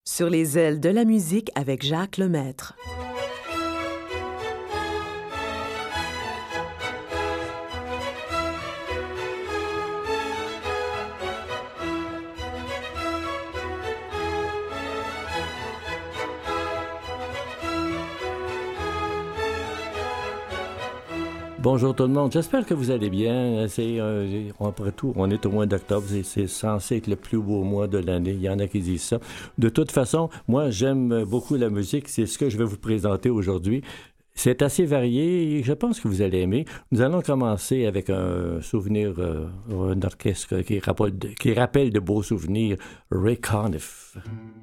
Sur les ailes de la musique avec Jacques Lemaître. Bonjour tout le monde, j'espère que vous allez bien. Après tout, on est au mois d'octobre, c'est censé être le plus beau mois de l'année. Il y en a qui disent ça. De toute façon, moi j'aime beaucoup la musique, c'est ce que je vais vous présenter aujourd'hui. C'est assez varié et je pense que vous allez aimer. Nous allons commencer avec un souvenir, un orchestre qui rappelle de beaux souvenirs, Ray Conniff.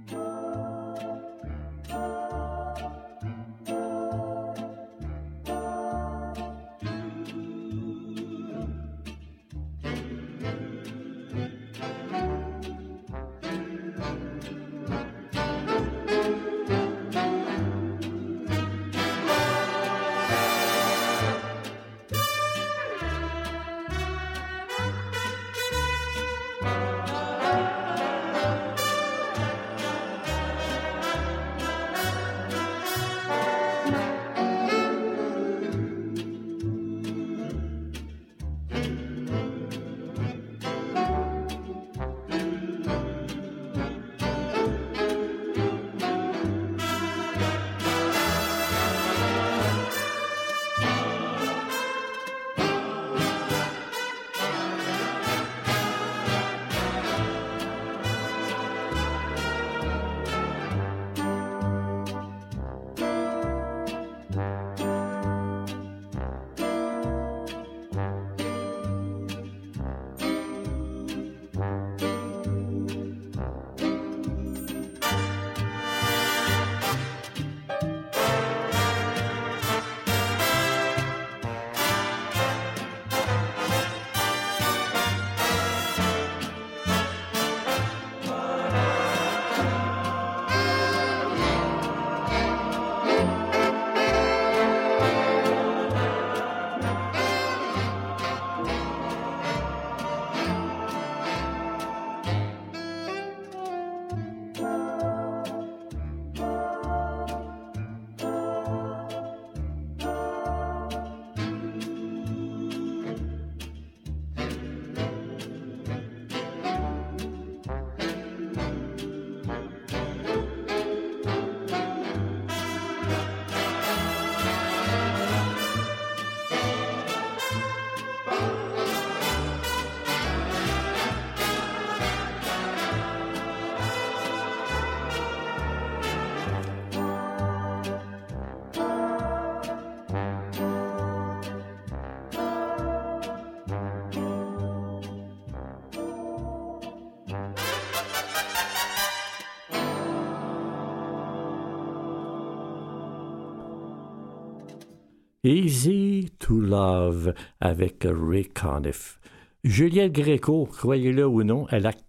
Easy to Love avec Ray Conniff. Juliette Gréco, croyez-le ou non, elle a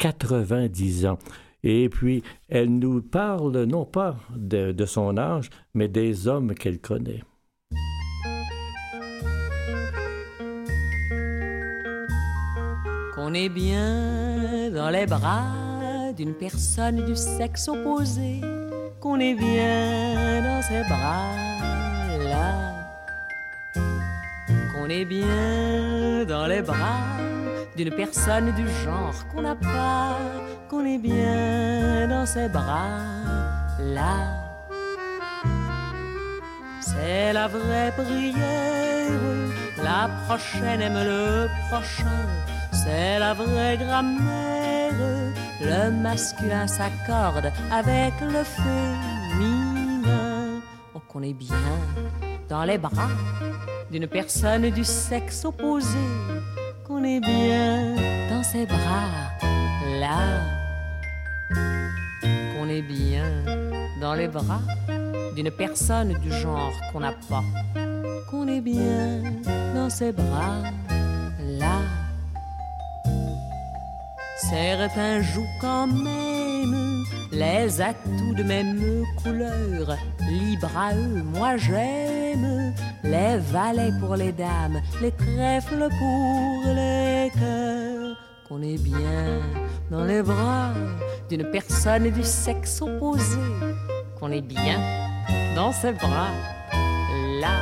90 ans. Et puis, elle nous parle non pas de son âge, mais des hommes qu'elle connaît. Qu'on est bien dans les bras d'une personne du sexe opposé, qu'on est bien dans ses bras-là. On est bien dans les bras d'une personne du genre qu'on n'a pas, qu'on est bien dans ses bras-là. C'est la vraie prière, la prochaine aime le prochain. C'est la vraie grammaire, le masculin s'accorde avec le féminin. Oh, qu'on est bien dans les bras d'une personne du sexe opposé, qu'on est bien dans ses bras, là. Qu'on est bien dans les bras d'une personne du genre qu'on n'a pas, qu'on est bien dans ses bras, là. Certains jouent quand même les atouts de même couleur, libre à eux, moi j'aime les valets pour les dames, les trèfles pour les cœurs. qu'on est bien dans les bras d'une personne du sexe opposé, qu'on est bien dans ses bras, là,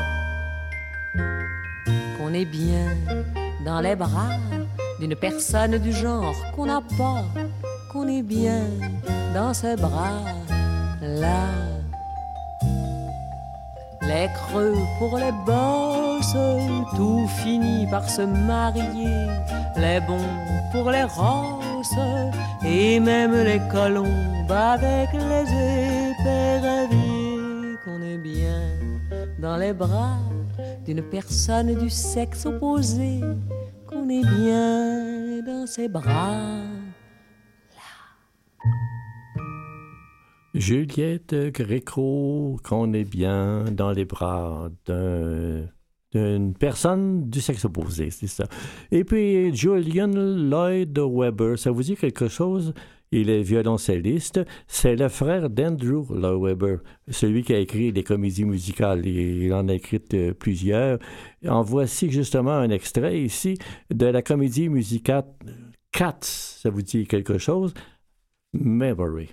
qu'on est bien dans les bras d'une personne du genre qu'on n'a pas, qu'on est bien dans ses bras, là. Les creux pour les bosses, tout finit par se marier, les bons pour les rosses, et même les colombes avec les éperviers, qu'on est bien dans les bras d'une personne du sexe opposé, qu'on est bien dans ses bras. Juliette Gréco, qu'on est bien dans les bras d'une personne du sexe opposé, c'est ça. Et puis Julian Lloyd Webber, ça vous dit quelque chose? Il est violoncelliste. C'est le frère d'Andrew Lloyd Webber, celui qui a écrit des comédies musicales. Il en a écrit plusieurs. En voici justement un extrait ici de la comédie musicale Cats. Ça vous dit quelque chose? Memory.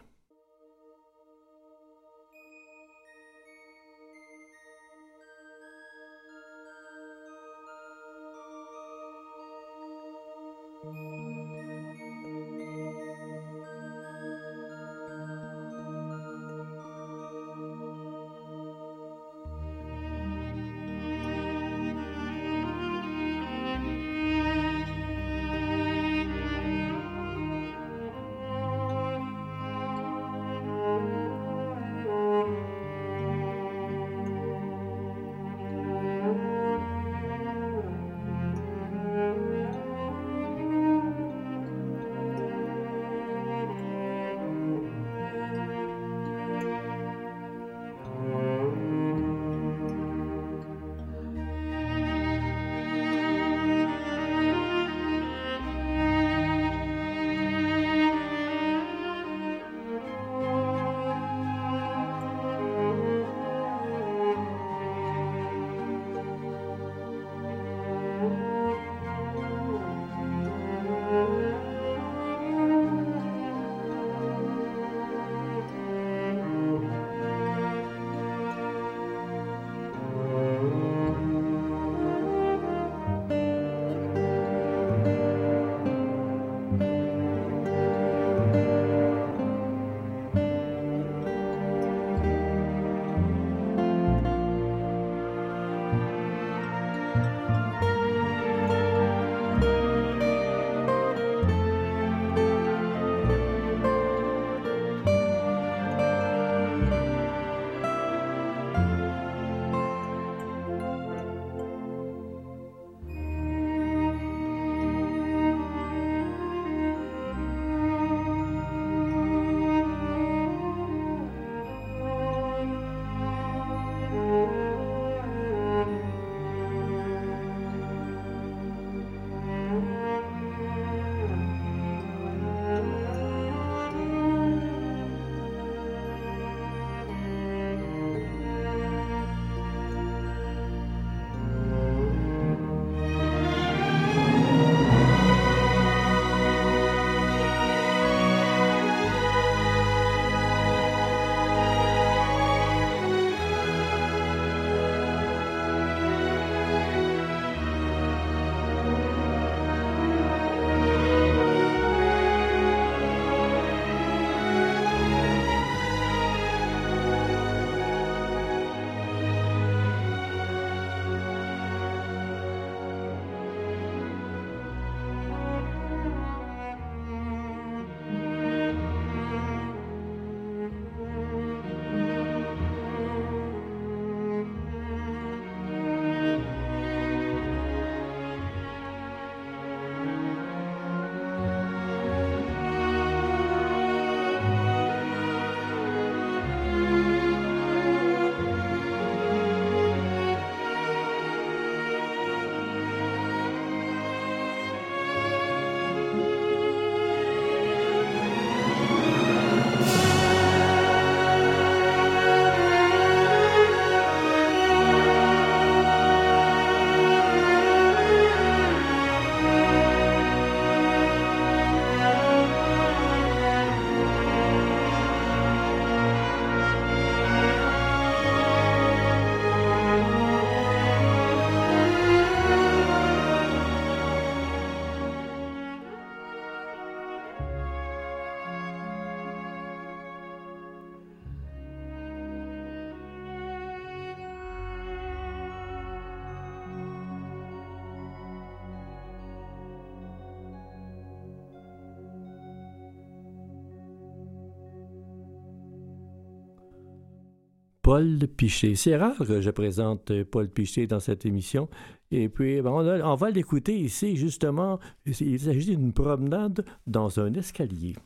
Paul Piché. C'est rare que je présente Paul Piché dans cette émission. Et puis, on va l'écouter ici, justement. Il s'agit d'une promenade dans un escalier.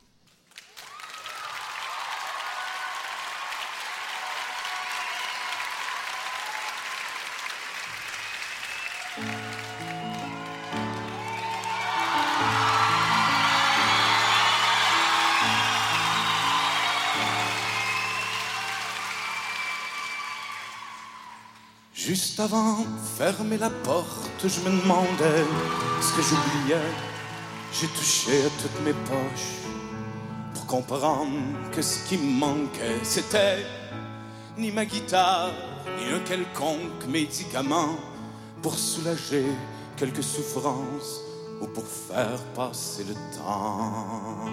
Juste avant de fermer la porte, je me demandais ce que j'oubliais. J'ai touché à toutes mes poches pour comprendre que ce qui me manquait, c'était ni ma guitare, ni un quelconque médicament pour soulager quelques souffrances ou pour faire passer le temps.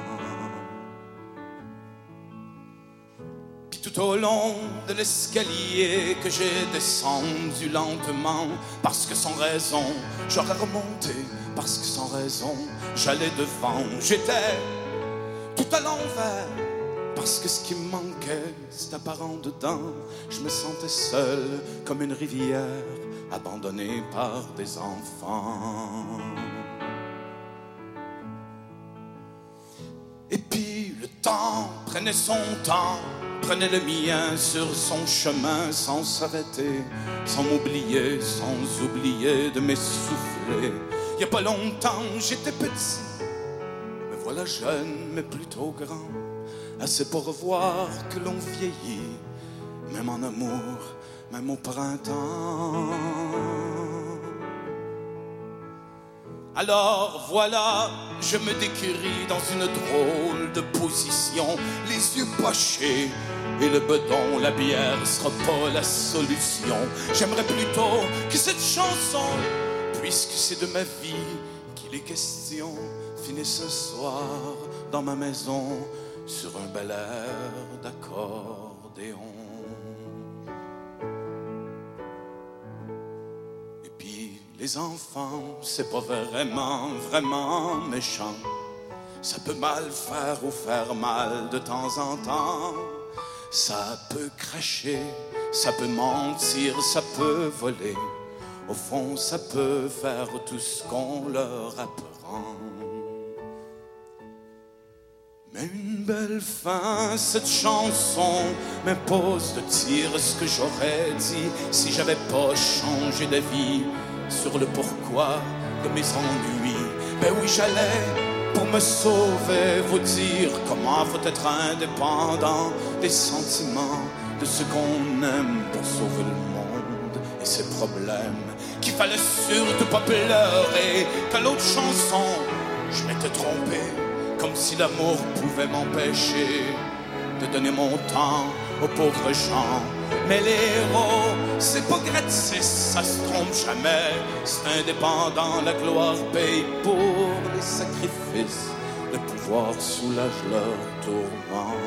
Tout au long de l'escalier que j'ai descendu lentement, parce que sans raison j'aurais remonté, parce que sans raison j'allais devant. J'étais tout à l'envers, parce que ce qui me manquait c'était apparent dedans. Je me sentais seul comme une rivière abandonnée par des enfants. Et puis le temps prenait son temps, prenait le mien sur son chemin sans s'arrêter, sans m'oublier, sans oublier de m'essouffler. Il y a pas longtemps j'étais petit, me voilà jeune mais plutôt grand, assez pour voir que l'on vieillit, même en amour, même au printemps. Alors voilà, je me décrire dans une drôle de position, les yeux pochés et le bedon, la bière sera pas la solution. J'aimerais plutôt que cette chanson, puisque c'est de ma vie qu'il est question, finisse ce soir dans ma maison sur un bel air d'accordéon. Les enfants, c'est pas vraiment, vraiment méchant. Ça peut mal faire ou faire mal de temps en temps. Ça peut cracher, ça peut mentir, ça peut voler. Au fond, ça peut faire tout ce qu'on leur apprend. Mais une belle fin, cette chanson m'impose de dire ce que j'aurais dit si j'avais pas changé d'avis sur le pourquoi de mes ennuis. Ben oui, j'allais pour me sauver vous dire comment faut être indépendant des sentiments de ce qu'on aime pour sauver le monde et ses problèmes. Qu'il fallait surtout pas pleurer, qu'à l'autre chanson je m'étais trompé, comme si l'amour pouvait m'empêcher de donner mon temps aux pauvres gens. Mais les héros, c'est pas gratis, ça se trompe jamais. C'est indépendant, la gloire paye pour les sacrifices. Le pouvoir soulage leur tourment.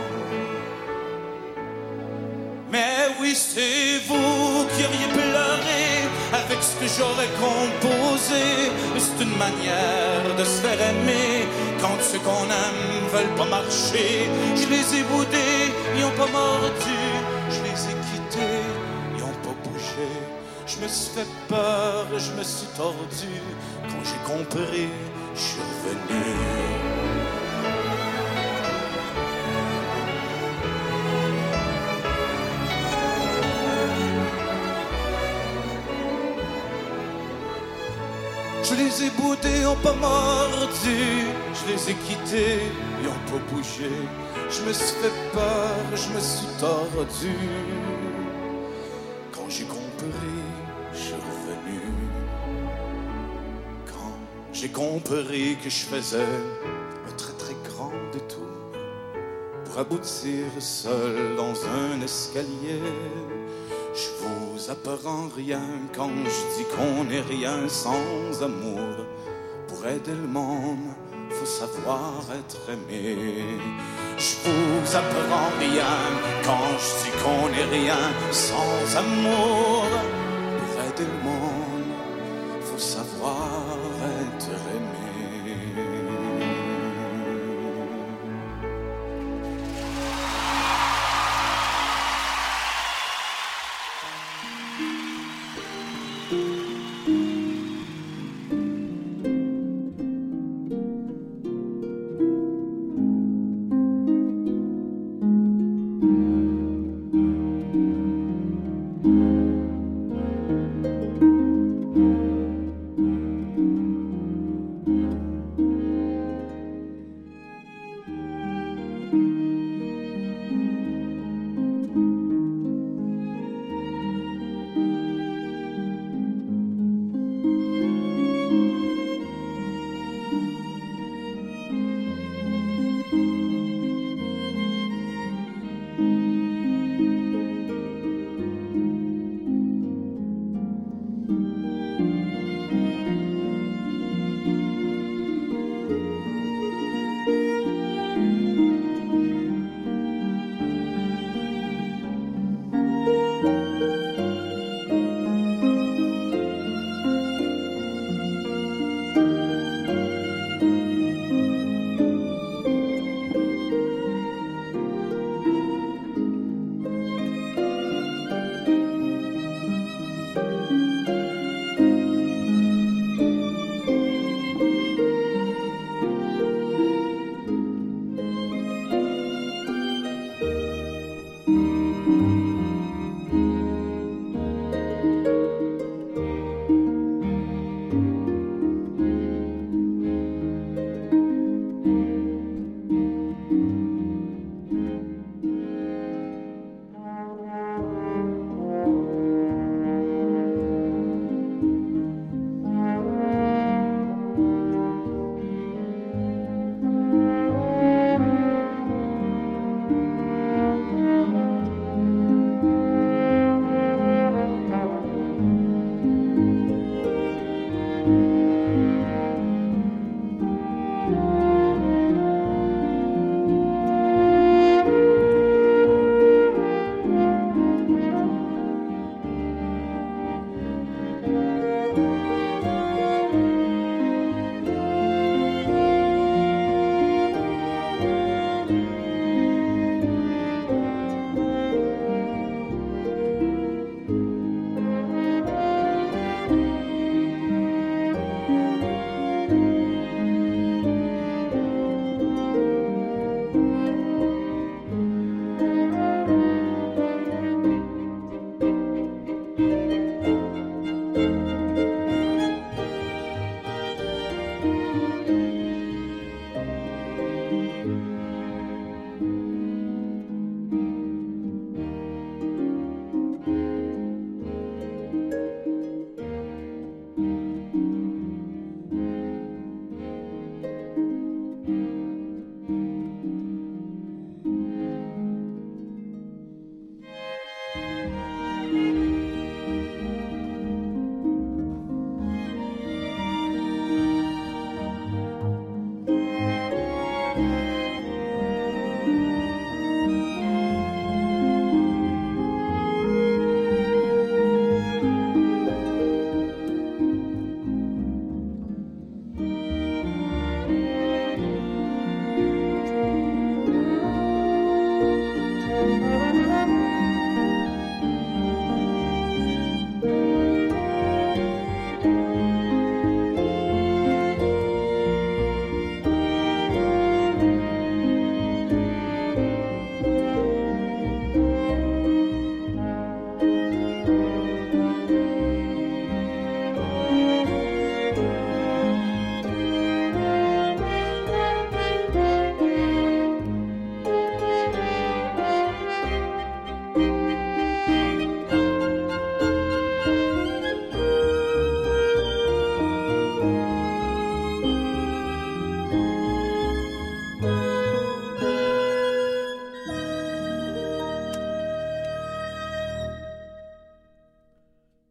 Mais oui, c'est vous qui auriez pleuré avec ce que j'aurais composé. C'est une manière de se faire aimer quand ceux qu'on aime veulent pas marcher. Je les ai boudés, ils ont pas mordu. Je les ai quittés, ils ont pas bougé. Je me suis fait peur, je me suis tordu. Quand j'ai compris, je suis revenu. Je les ai boudés, ils ont pas mordu. Je les ai quittés, ils ont pas bougé. Je me suis fait peur, je me suis tordu. Quand j'ai compris, je suis revenu. Quand j'ai compris que je faisais un très très grand détour pour aboutir seul dans un escalier. Je vous apprends rien quand je dis qu'on n'est rien sans amour. Pour aider le monde, faut savoir être aimé. Je vous apprends rien quand je dis qu'on n'est rien sans amour. Pour aider le monde, faut savoir être aimé.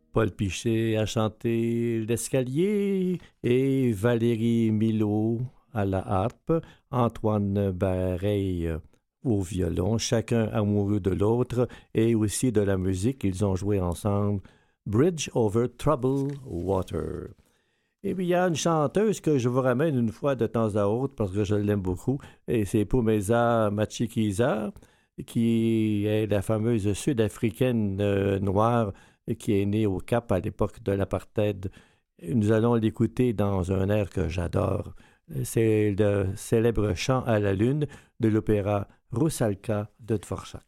Paul Pichet a chanté l'escalier et Valérie Milot à la harpe, Antoine Bareil au violon, chacun amoureux de l'autre et aussi de la musique. Ils ont joué ensemble Bridge over Troubled Water. Et puis il y a une chanteuse que je vous ramène une fois de temps à autre parce que je l'aime beaucoup, et c'est Pumeza Machikiza, qui est la fameuse Sud-Africaine noire qui est née au Cap à l'époque de l'apartheid. Nous allons l'écouter dans un air que j'adore. C'est le célèbre Chant à la lune de l'opéra Rusalka de Dvorak.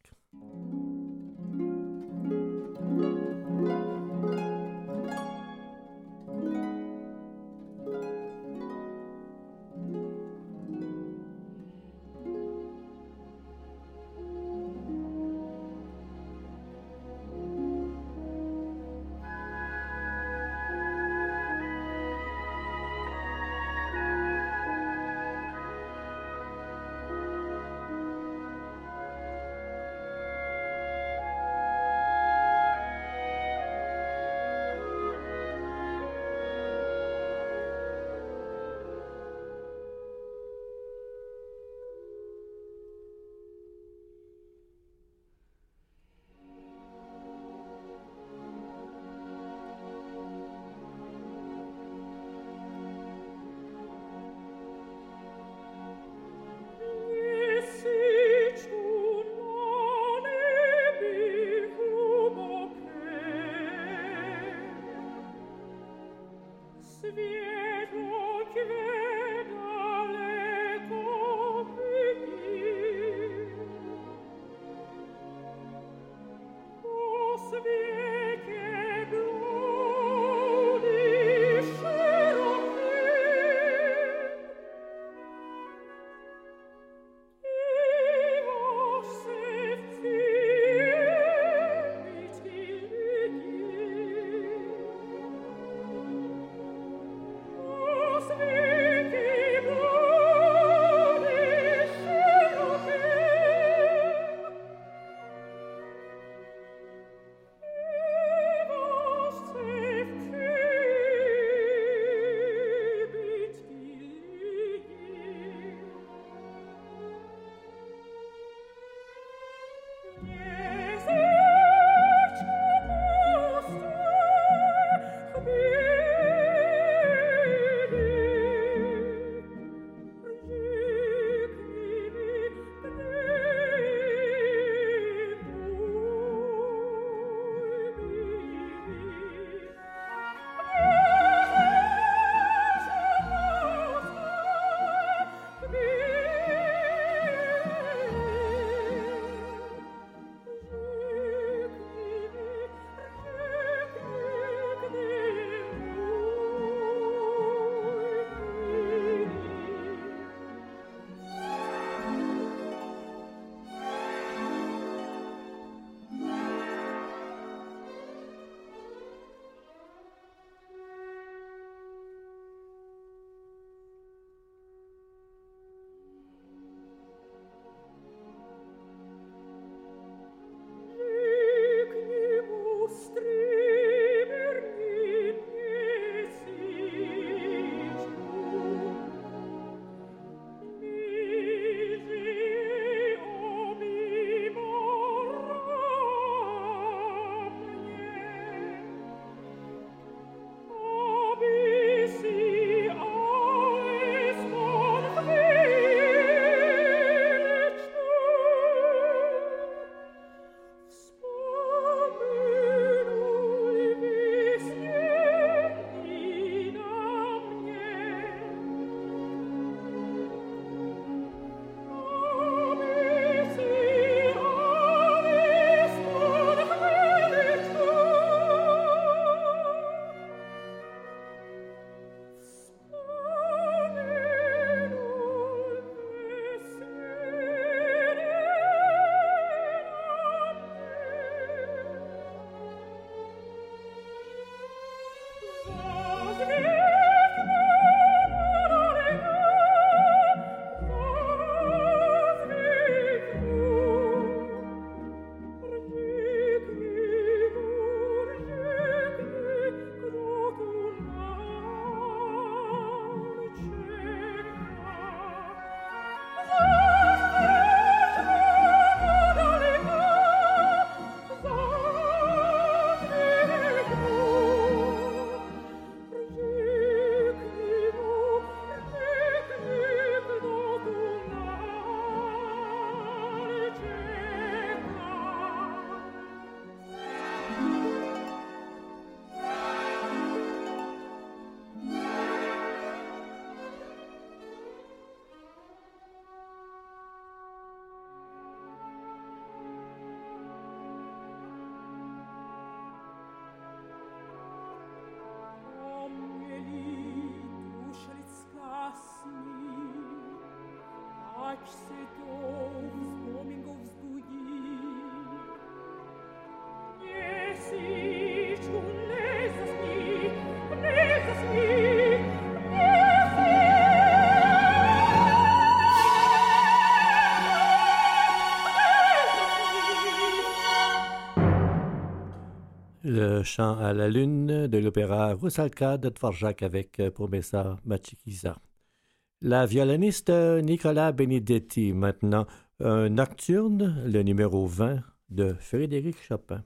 Le chant à la lune de l'opéra Rusalka de Dvorak avec Promessa Machikisa. La violoniste Nicola Benedetti, maintenant, un nocturne, le numéro 20 de Frédéric Chopin.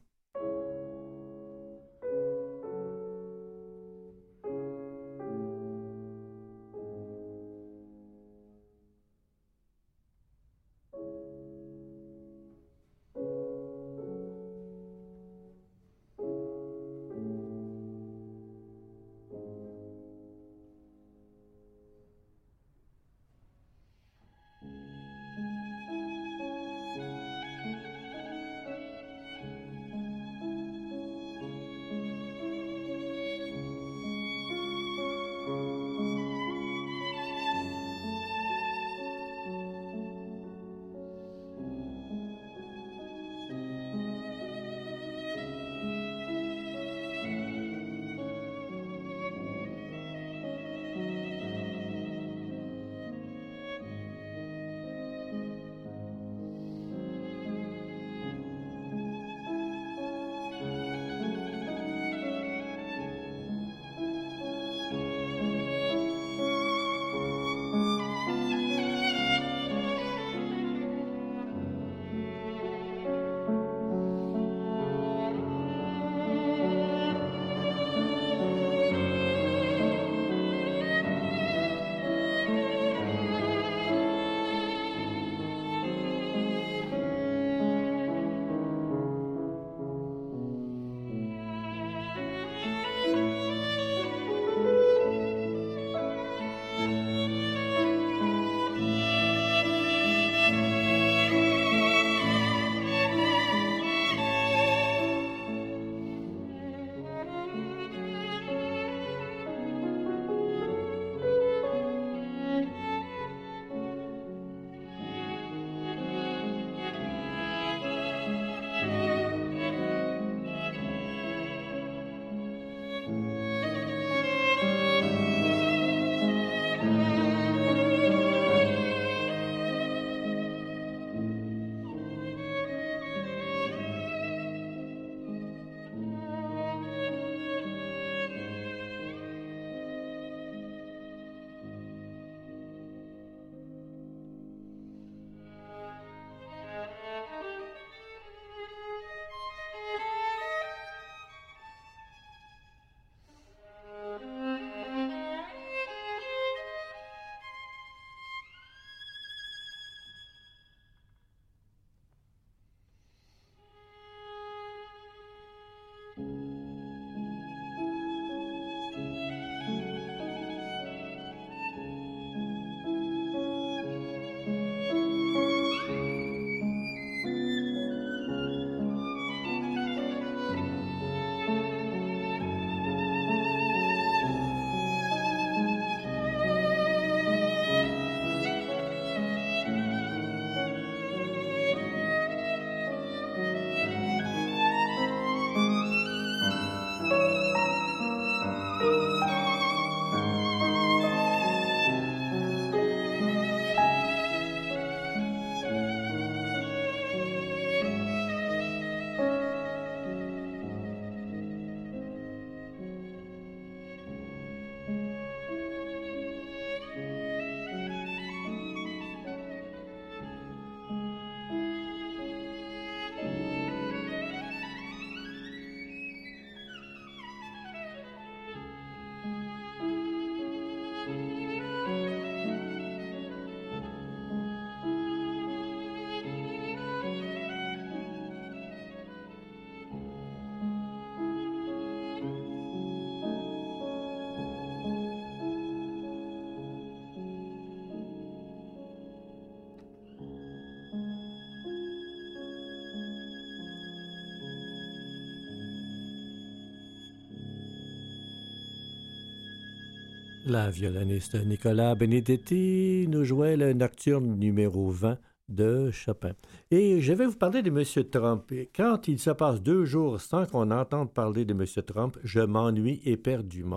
La violoniste Nicola Benedetti nous jouait le nocturne numéro 20 de Chopin. Et je vais vous parler de M. Trump. Et quand il se passe 2 jours sans qu'on entende parler de M. Trump, je m'ennuie éperdument.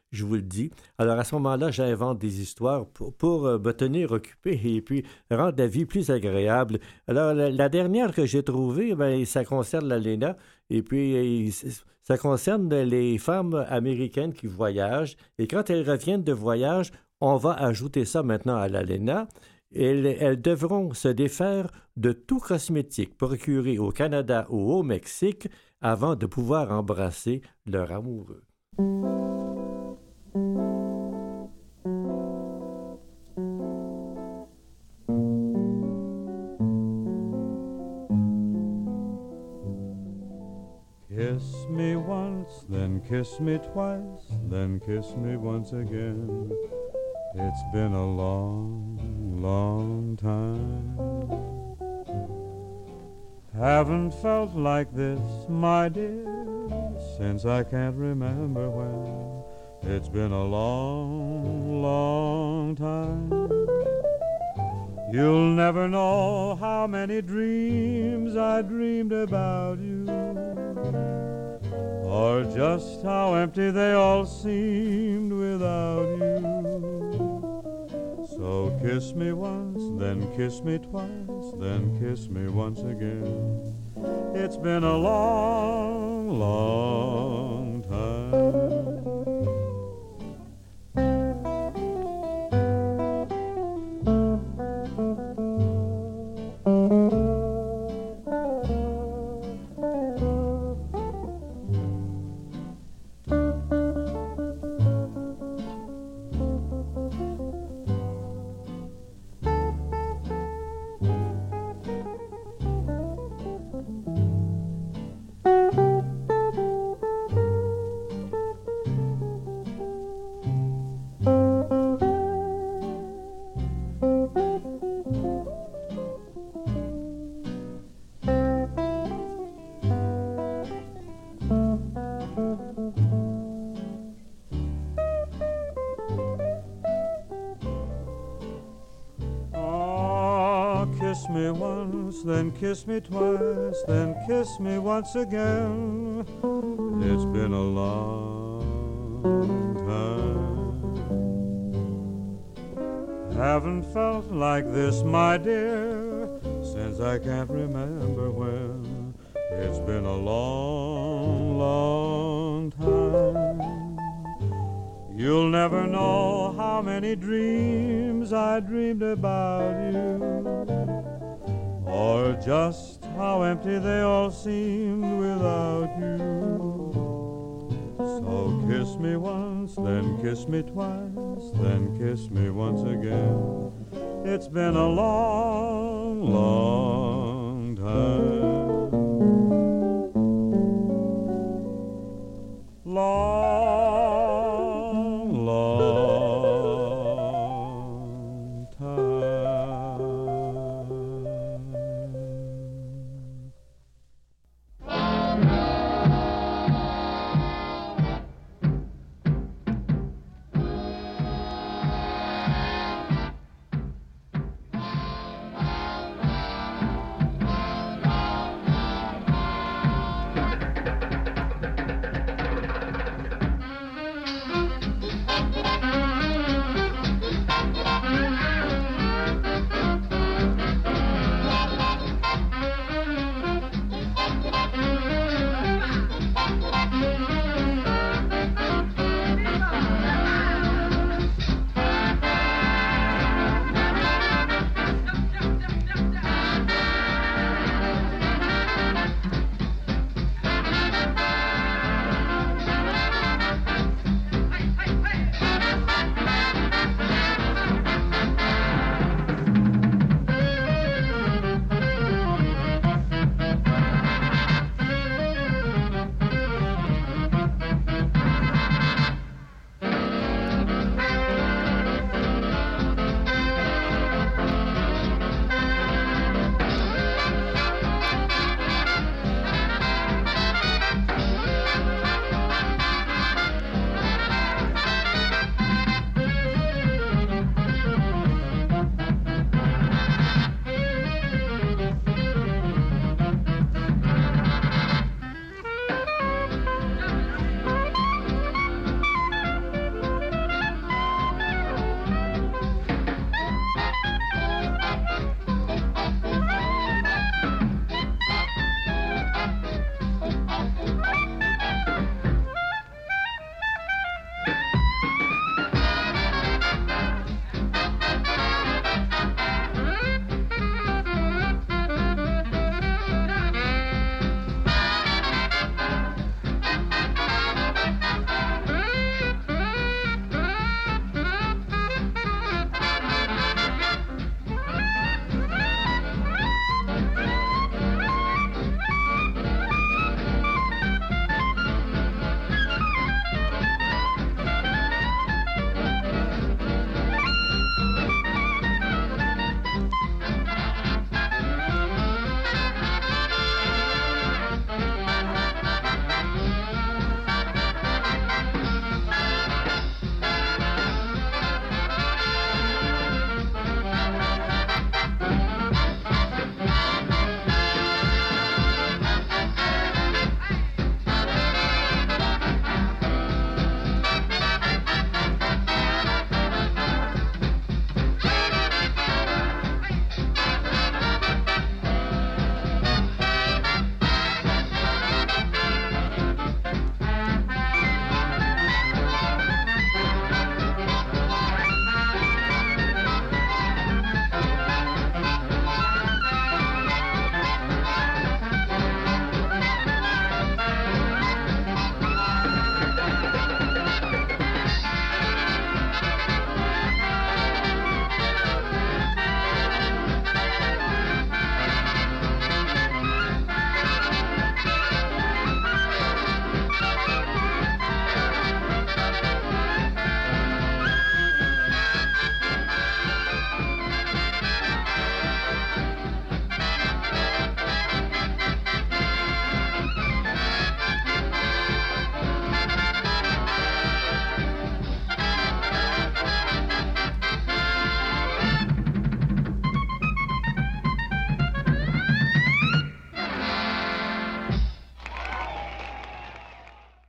je vous le dis. Alors, à ce moment-là, j'invente des histoires pour me tenir occupé et puis rendre la vie plus agréable. Alors, la dernière que j'ai trouvée, ben, ça concerne l'ALENA et puis ça concerne les femmes américaines qui voyagent. Et quand elles reviennent de voyage, on va ajouter ça maintenant à l'ALENA. Elles devront se défaire de tout cosmétique procuré au Canada ou au Mexique avant de pouvoir embrasser leur amoureux. Kiss me once, then kiss me twice, then kiss me once again. It's been a long, long time. Haven't felt like this, my dear, since I can't remember when. It's been a long, long time. You'll never know how many dreams I dreamed about you, or just how empty they all seemed without you. So kiss me once, then kiss me twice, then kiss me once again. It's been a long, long time. Kiss me once, then kiss me twice, then kiss me once again. It's been a long time. Haven't felt like this, my dear, since I can't remember when. It's been a long, long time. You'll never know how many dreams I dreamed about you, or just how empty they all seemed without you. So kiss me once, then kiss me twice, then kiss me once again. It's been a long, long time. Long, long time.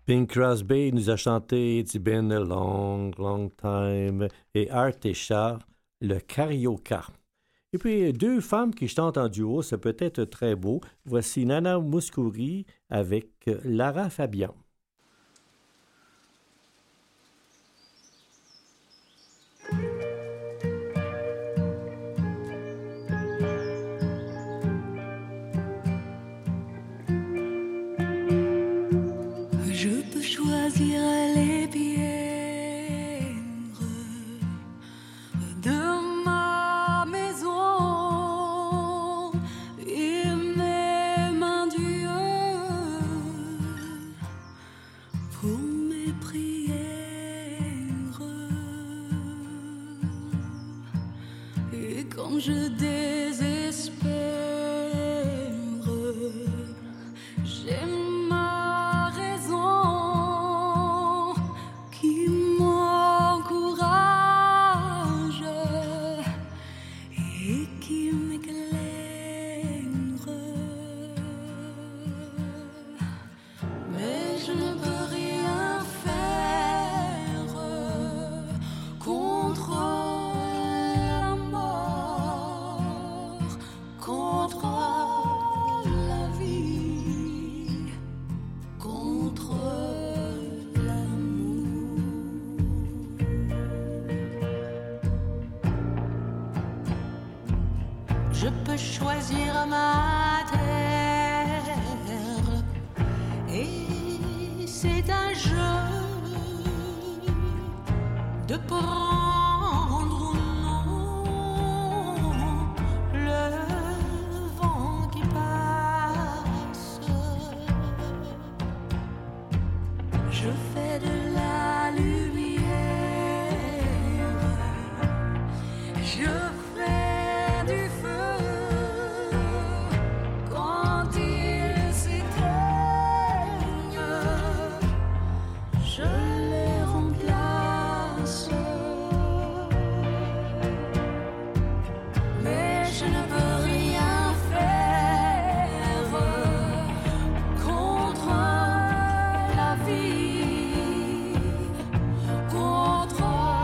Bing Crosby nous a chanté It's been a long, long time et Art et Char, le Carioca. Et puis, deux femmes qui chantent en duo, ça peut être très beau. Voici Nana Mouskouri avec Lara Fabian. Je peux choisir les pierres de ma maison et mes mains Dieu pour mes prières. Et quand je désespère, j'ai ma raison qui m'encourage et qui m'éclaire. Mais je ne peux rien faire contre la mort, contre la vie, contre l'amour. Je peux choisir ma terre et c'est un jeu de prendre ou non le vent qui passe. Je fais de la lumière, je fais du feu quand ils s'éteignent, je les remplace. Mais je ne peux rien faire contre la vie, contre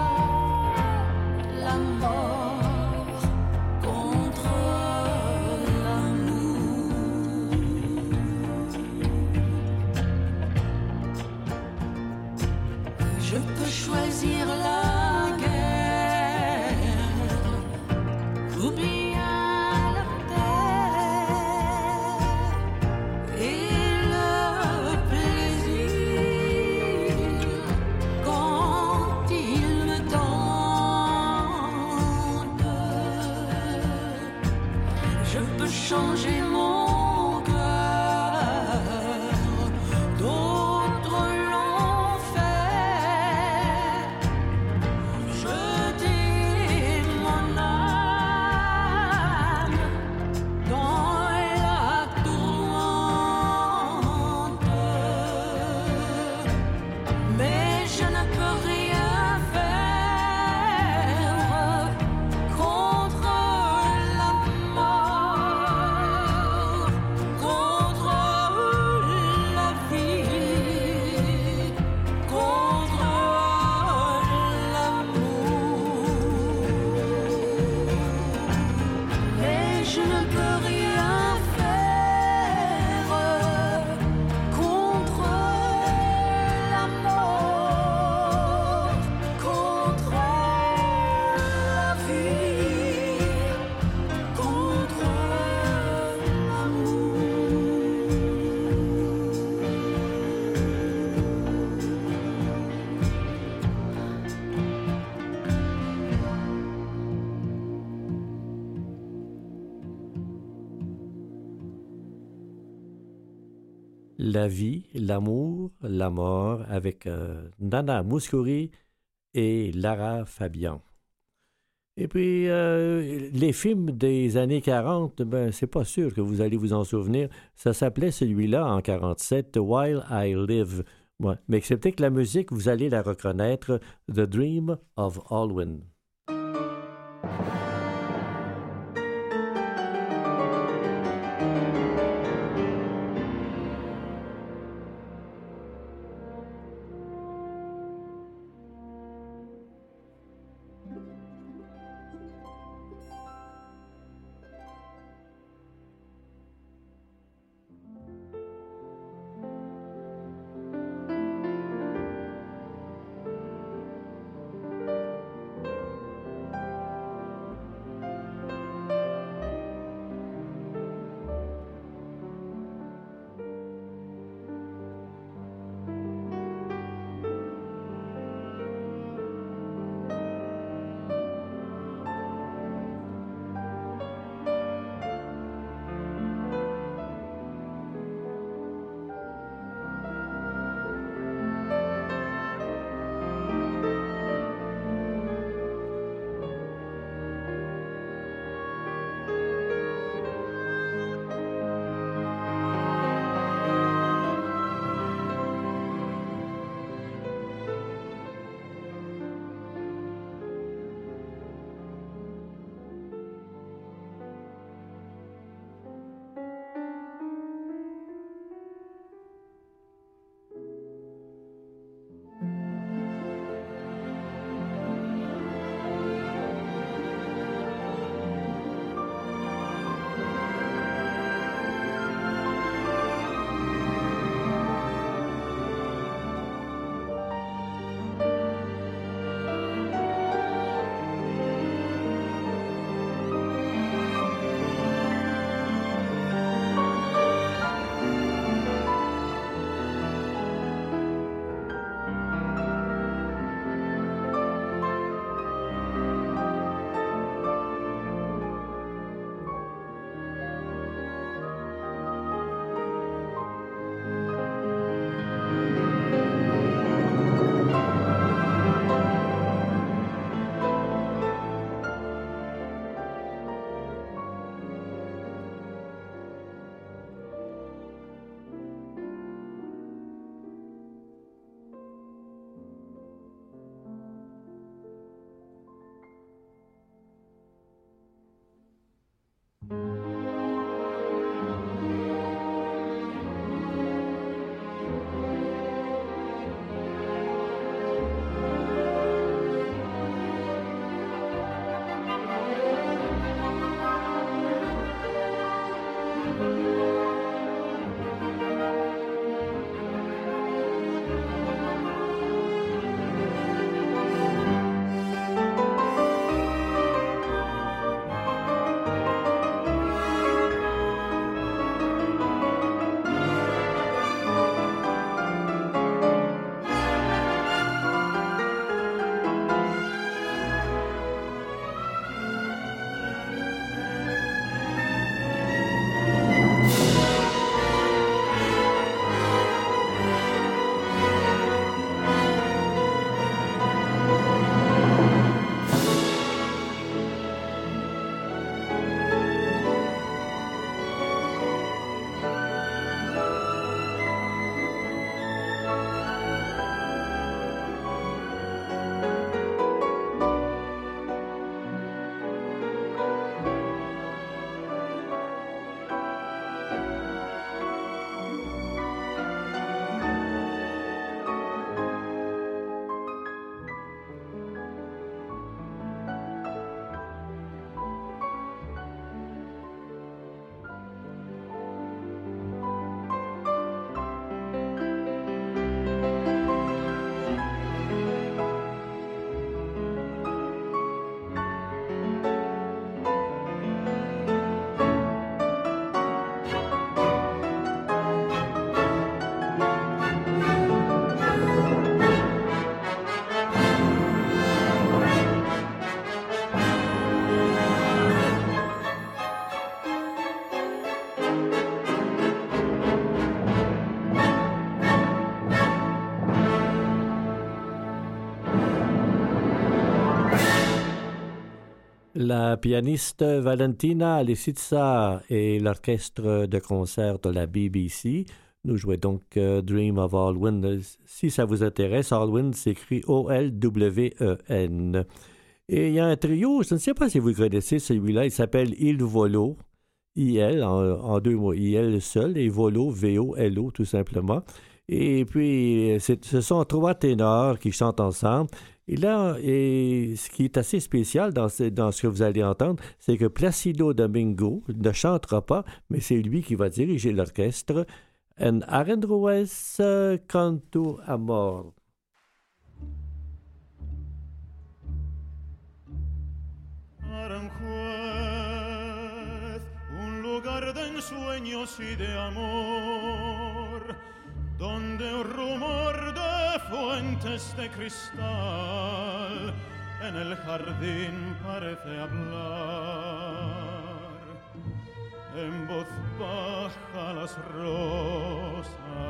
la mort, contre l'amour. Je peux choisir la guerre ou bien la paix et le plaisir quand il me tente. Je peux changer mon cœur, d'autres l'ont fait. Jeter mon âme dans la tourmente. Mais je ne peux rien faire contre la mort, contre la vie, contre l'amour. Mais je ne peux rien faire contre la mort, contre la vie, contre l'amour. La vie, l'amour, la mort avec Nana Mouskouri et Lara Fabian. Et puis, les films des années 40, ben, c'est pas sûr que vous allez vous en souvenir. Ça s'appelait celui-là en 47, While I Live. Ouais. Mais excepté que la musique, vous allez la reconnaître, The Dream of Alwyn. La pianiste Valentina Lisitsa et l'orchestre de concert de la BBC nous jouaient donc Dream of Alwyn. Si ça vous intéresse, Alwyn s'écrit O-L-W-E-N. Et il y a un trio, je ne sais pas si vous connaissez celui-là, il s'appelle Il Volo. I-L, en deux mots, I-L seul, et Volo, V-O-L-O, tout simplement. Et puis, ce sont trois ténors qui chantent ensemble. Et là, ce qui est assez spécial dans ce que vous allez entendre, c'est que Placido Domingo ne chantera pas, mais c'est lui qui va diriger l'orchestre. En Aranjuez Canto Amor. Aranjuez, un lugar de ensueños y de amor, donde un rumor de fuentes de cristal en el jardín parece hablar, en voz baja las rosas.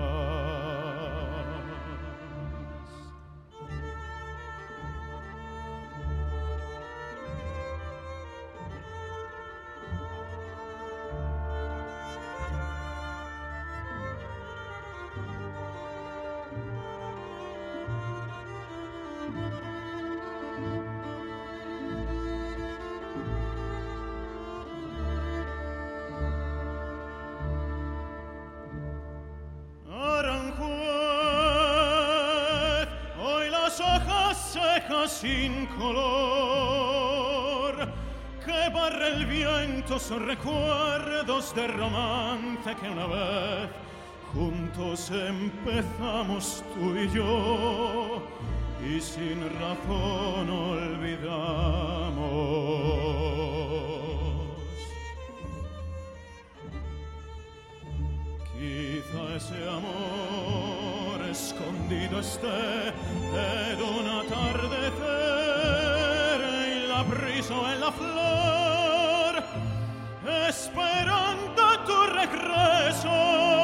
Sin color que barre el viento son recuerdos de romance que una vez juntos empezamos tú y yo y sin razón olvidamos. Quizá ese amor escondido esté en un atardecer en la brisa o en la flor, esperando tu regreso.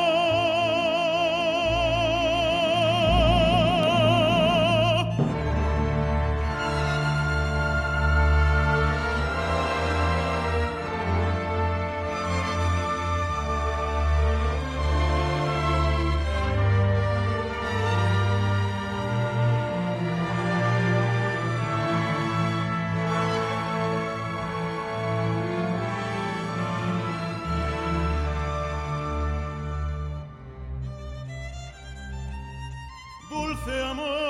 Dulce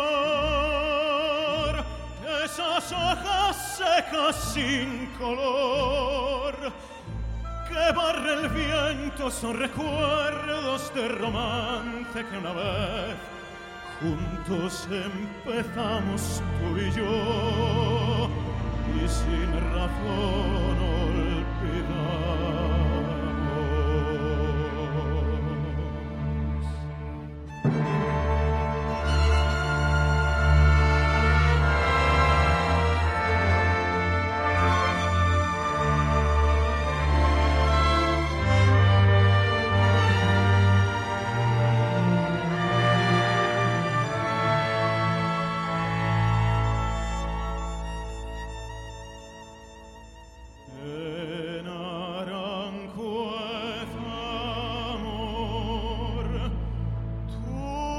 amor, esas hojas secas sin color que barre el viento son recuerdos de romance que una vez juntos empezamos tú y yo y sin razón olvidamos. Tu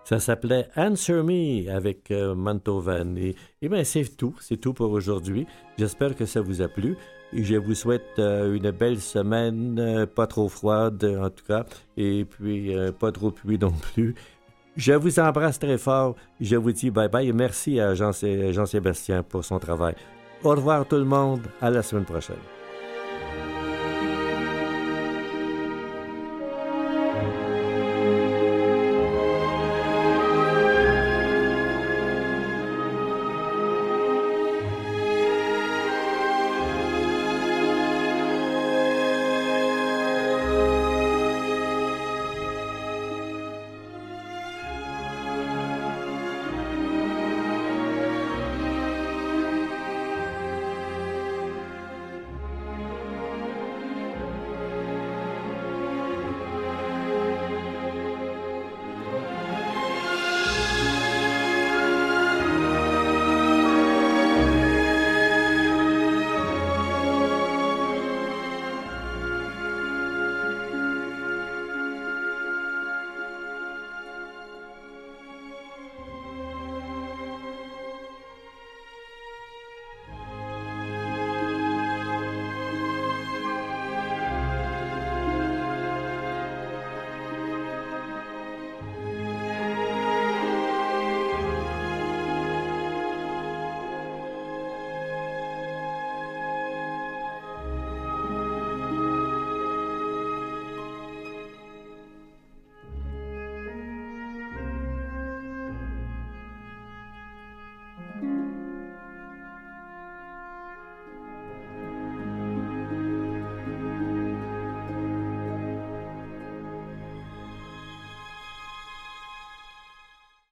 Ça s'appelait Answer Me avec Mantovan. Et bien, c'est tout pour aujourd'hui. J'espère que ça vous a plu. Je vous souhaite une belle semaine, pas trop froide en tout cas, et puis pas trop de pluie non plus. Je vous embrasse très fort. Je vous dis bye-bye et merci à Jean-Sébastien pour son travail. Au revoir tout le monde. À la semaine prochaine.